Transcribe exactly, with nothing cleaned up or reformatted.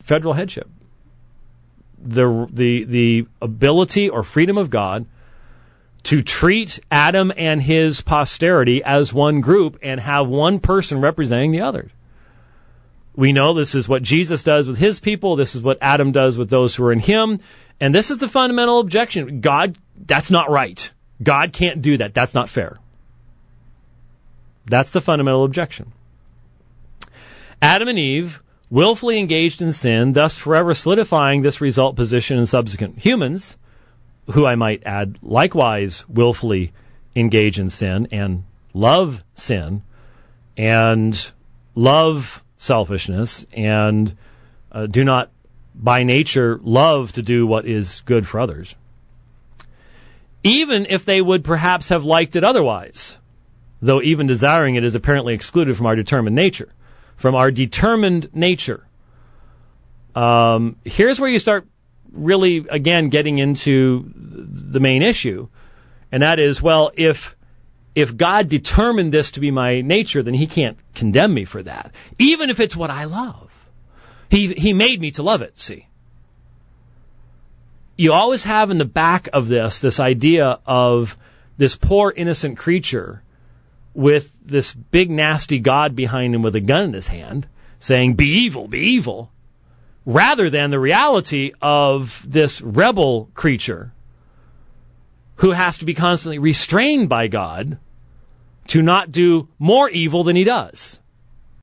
federal headship. The, the, the ability or freedom of God to treat Adam and his posterity as one group and have one person representing the other. We know this is what Jesus does with his people. This is what Adam does with those who are in him. And this is the fundamental objection. God, that's not right. God can't do that. That's not fair. That's the fundamental objection. Adam and Eve willfully engaged in sin, thus forever solidifying this result position in subsequent humans, who I might add likewise willfully engage in sin and love sin and love selfishness and uh, do not by nature love to do what is good for others. Even if they would perhaps have liked it otherwise, though even desiring it is apparently excluded from our determined nature. From our determined nature. Um, here's where you start really, again, getting into the main issue, and that is, well, if if God determined this to be my nature, then he can't condemn me for that, even if it's what I love. He he made me to love it, see. You always have in the back of this, this idea of this poor innocent creature with this big nasty God behind him with a gun in his hand, saying, be evil, be evil, rather than the reality of this rebel creature who has to be constantly restrained by God to not do more evil than he does.